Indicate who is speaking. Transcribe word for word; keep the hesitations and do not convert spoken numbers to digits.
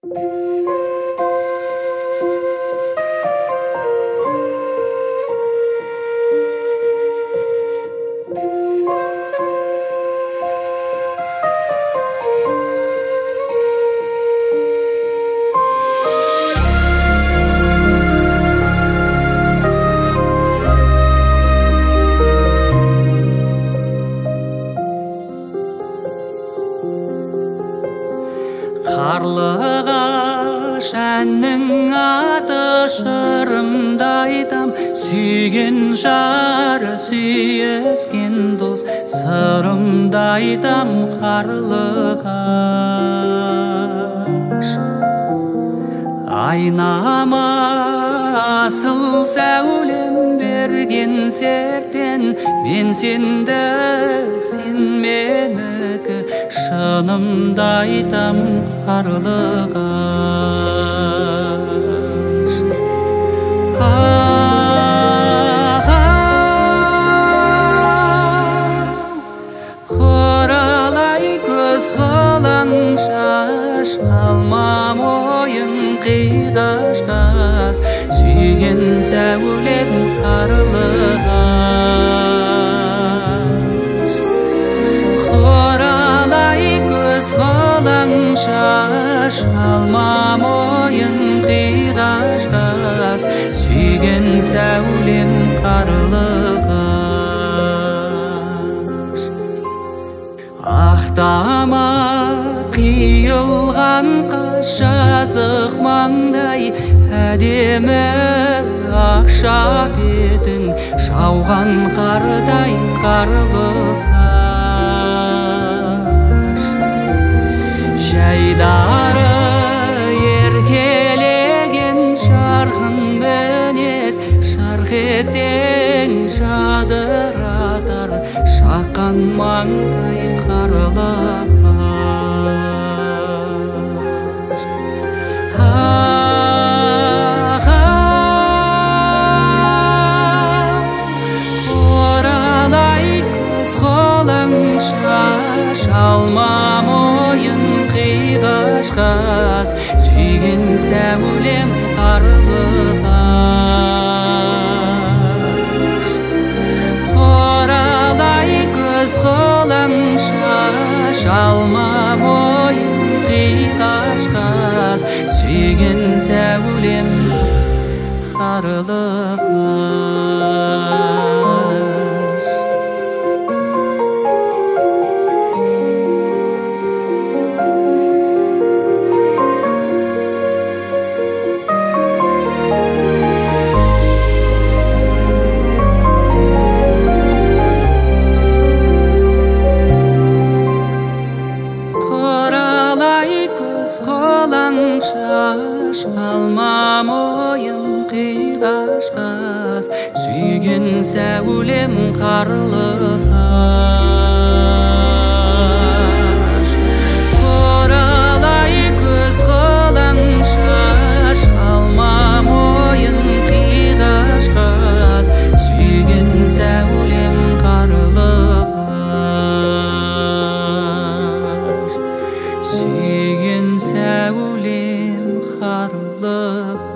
Speaker 1: Қарлығаш әннің аты шырымды айтам, сүйген жары сүйіскен дос сырымды айтам. Қарлығаш айнама асыл сәулем берген серттен, мен сенді сен менікі, шынымды айтам. Қарлығаш құралай көз ғылаңшаш, алма мойын қиғаш-қас, сүйген сәулем қарлығаш. Құралай көз ғылаңшаш, алма мойын қиғаш-қас, сүйген сәулем қарлығаш. Ақтама қиылған қас, жазық маңдай әдемі ақша бетің, жауған қардай қарлығаш. Жайдары еркелеген жарқын мінез, жарқ етсең жадыратар шаққан маңдай қарлығаш. Оралай көз ғылаңшаш, алма мойын қиғаш-қас, сүйген сәулем қарлығаш. Оралай көз ғылаңшаш, алма мойын қиғаш-қас, сүйген сәулем қарлығаш. Ғылаңшаш, алма мойын қиғаш-қас, сүйген сәулем қарлығаш. Құралай көз ғылаңшаш, алма мойын қиғаш-қас, сүйген сәулем қарлығаш. Сүйген сәулем қарлығаш.